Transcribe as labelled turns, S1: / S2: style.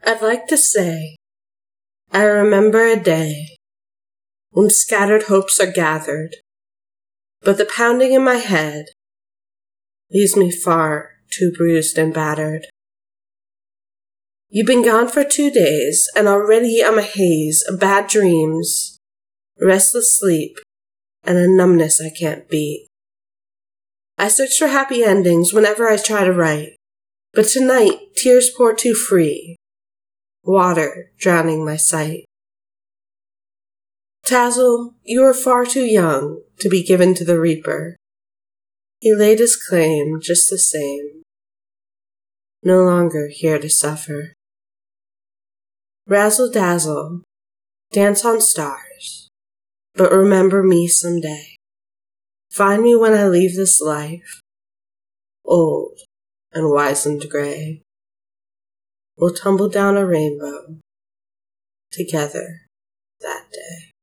S1: I'd like to say, I remember a day when scattered hopes are gathered, but the pounding in my head leaves me far too bruised and battered. You've been gone for 2 days, and already I'm a haze of bad dreams, restless sleep, and a numbness I can't beat. I search for happy endings whenever I try to write, but tonight tears pour too free, water drowning my sight. Tazzle, you are far too young to be given to the reaper. He laid his claim just the same, no longer here to suffer. Razzle dazzle, dance on stars, but remember me someday. Find me when I leave this life, old and wizened gray. We'll tumble down a rainbow together that day.